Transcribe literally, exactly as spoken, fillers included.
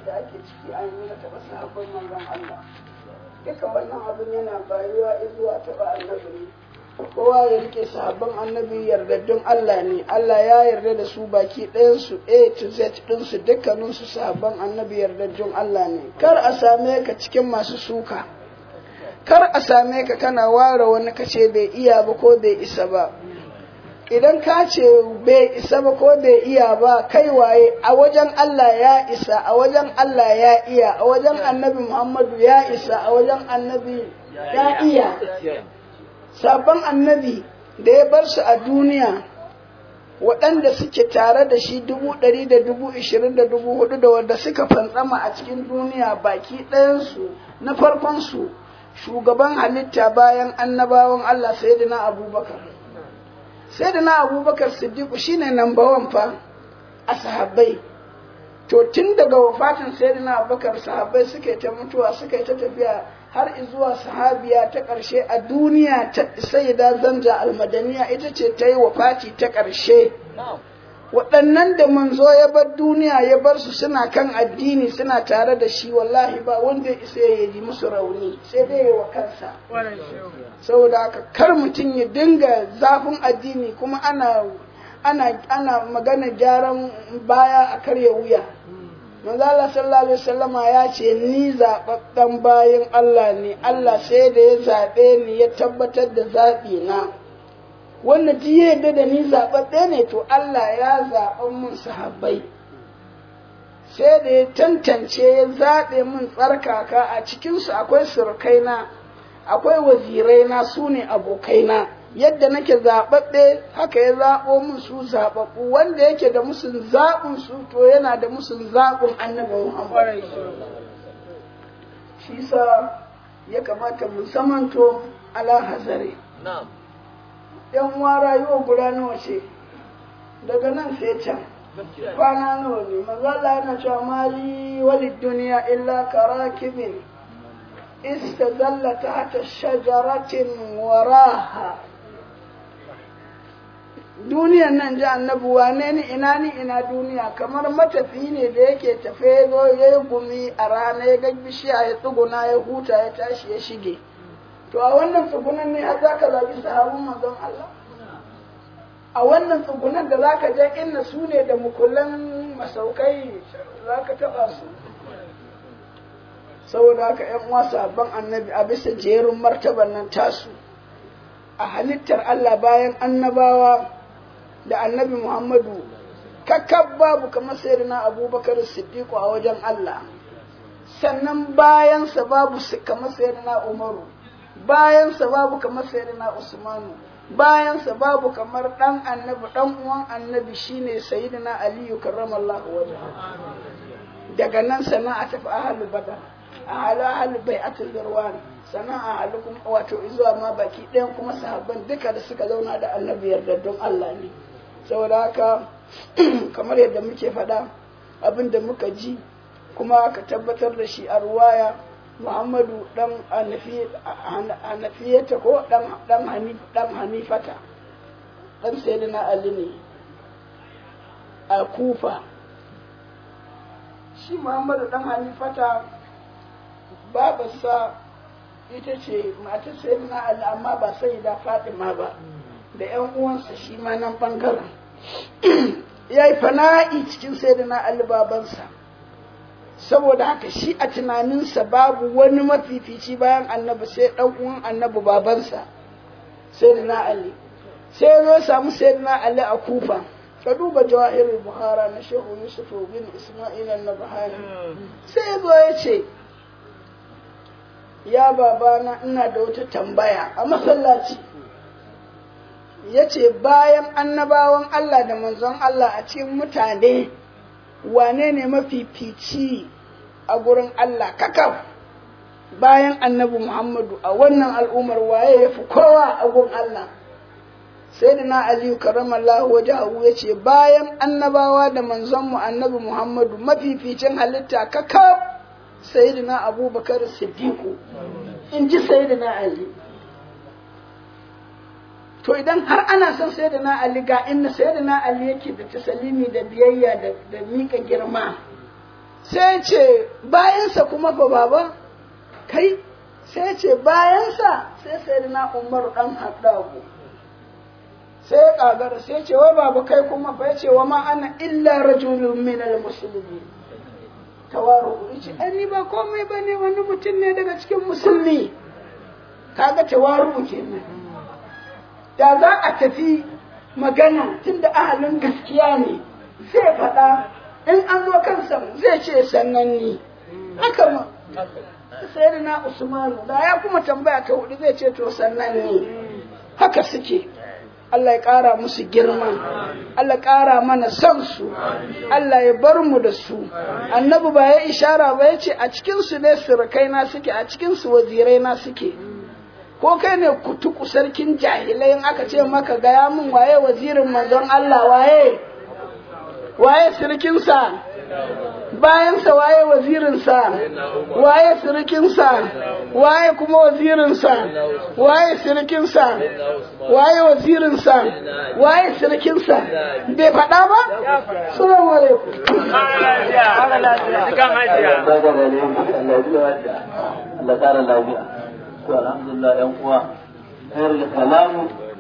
da ake ciki an yi na taɓa sahabban manzon Allah duka wannan abin yana bayuwa zuwa taɓa annabi kowa ya rike sahabban annabi yardaddun Allah ne Allah ya yarda da su baki ɗayan su A to Z ɗin su dukkanin su sahabban annabi yardaddun Allah ne kar a same ka cikin masu suka kar a same ka kana ware wani kace bai iya ba ko bai isa ba idan ka ce bai isa ba ko bai iya ba kai waye a wajen Allah ya isa a wajen Allah ya iya a wajen annabi Muhammadu ya isa a wajen annabi ya iya sabon annabi da ya bar su a duniya waɗanda suke tare da shi dubu ɗari da dubu ishirin da dubu hudu da wanda suka fantsama a cikin duniya baki ɗayansu na farkonsu shugaban halitta bayan annabawan Allah sayyidina abubakar sayyidina abubakar siddiqu shine number one fa a sahabbai to tun daga wafatin sayyidina abubakar sahabbai suka ta mutuwa suka ta tafiya har zuwa sahabiya ta ƙarshe a duniya ta sayyida zanja almadaniya ita ce ta yi wafati ta ƙarshe waɗannan da manzo ya bar duniya ya bar su suna kan addini suna tare da shi wallahi ba wanda isa ya yi musu rauni sai dai ya wa kansa saboda haka kar mutum ya dinga zafin addini kuma ana ana ana magana gyaran baya a karya wuya manzo Allah sallallahu alaihi wasallama ya ce ni zababban bayin Allah ne Allah sai da ya zabe ni ya tabbatar da zabi na wannan ji yadda da ni zababbe ne to Allah ya zaban mun sahabbai sai da ya tantance ya zabe mun tsarkaka a cikin su akwai surukaina akwai waziraina sune abokaina yadda nake zaɓaɓɓe haka ya zaɓo min su zaɓaɓɓu wanda yake da musun zaɓin su to yana da musun zaɓin annabi Muhammad shi sa ya kamata mu samanto ala hazare yan uwa rayuwa guda nawa ce daga nan sai can kwana nawa ne mazalla yana cewa mali walid duniya illa karakibin istazalla tahta shajaratin waraha duniyan nan ji annabi wane ni ina ni ina duniya kamar matafi ne da yake tafe zo ya yi gumi a rana ya ga bishiya ya tsuguna ya huta ya tashi ya shige to a wannan tsugunan ne har zaka zabi sahabban manzon Allah a wannan tsugunan da zaka je inna su ne da mukullan masaukai zaka taba su saboda haka ƴan uwa sahabban annabi a bisa jerin martaban nan tasu a halittar Allah bayan annabawa da annabi Muhammadu kakkab babu kamar sayyidina Abubakar Siddiq a wajen Allah sannan bayan sa babu kamar sayyidina Umaru bayan sa babu kamar sayyidina Usmanu bayan sa babu kamar dan annabi dan uwan annabi shine sayyidina Ali karramallahu wajhahu daga nan sana a tafi ahlul badar ahlu ahlul bai'atul ridwan sana ahlukum wato izuwa ma baki ɗayan kuma sahabban duka da suka zauna da annabi yardaddun Allah ne saboda haka kamar yadda muke faɗa abin da muka ji kuma aka tabbatar da shi a ruwaya Muhammadu dan Hanafiyata ko dan dan Hanif dan Hanifata dan Sayyidina Ali ne a Kufa shi Muhammadu dan Hanifata babarsa ita ce matar Sayyidina Ali amma ba Sayyida Fatima ba da ƴan uwansa shi ma nan bangaren yayi fana'i cikin Sayyidina Ali babansa saboda haka shi a tunaninsa babu wani mafifici bayan annabi sai dan uwan annabi babansa Sayyidina Ali sai ya samu Sayyidina Ali a Kufa ka duba jawahirul buhara na Shehu Yusuf bin Isma'il an-Nabhani sai ya zo ya ce ya babana ina da wata tambaya a masallaci yace bayan annabawan Allah da manzon Allah a cikin mutane wane ne mafifici a gurin Allah kakaf bayan annabi Muhammadu a wannan al'ummar waye yafi kowa a gurin Allah sayyidina Ali karramallahu wajhahu yace bayan annabawa da manzon mu annabi Muhammadu mafificin halitta kakaf sayyidina Abubakar Siddiq in ji sayyidina Ali to idan har ana son sayyidina Ali ga inda sayyidina Ali yake da tasalimi da biyayya da da mika girma sai ce bayansa kuma fa baba kai sai ce bayansa sai sai na Umar dan Haddabu sai ya kagara sai ce wai baba kai kuma fa yace wa ma ana illa rajulun min al-muslimin tawaru yace ai ni ba komai bane wani mutum ne daga cikin musulmi kaga tawaru kenan da za a tafi magana tunda ahalin gaskiya ne sai faɗa in an zo kansa zai ce sannan ni haka ma sai na Usmanu da ya kuma tambaya ta hudu zai ce to sannan ni haka suke Allah ya ƙara musu girma Allah ƙara mana son su Allah ya bar mu da su annabi ba ya ishara ba ya ce a cikin su ne surukai na suke a cikin su wazirai na suke ko kai ne kutuku sarkin jahilai in aka ce maka gaya min waye wazirin manzon Allah waye waye sirkinsa bayansa waye wazirinsa waye sirkinsa waye kuma wazirinsa waye sirkinsa waye wazirinsa waye sirkinsa bai faɗa ba? Assalamu alaikum. Allah ƙara lafiya. To alhamdulillah ƴan uwa. Khairul kalamu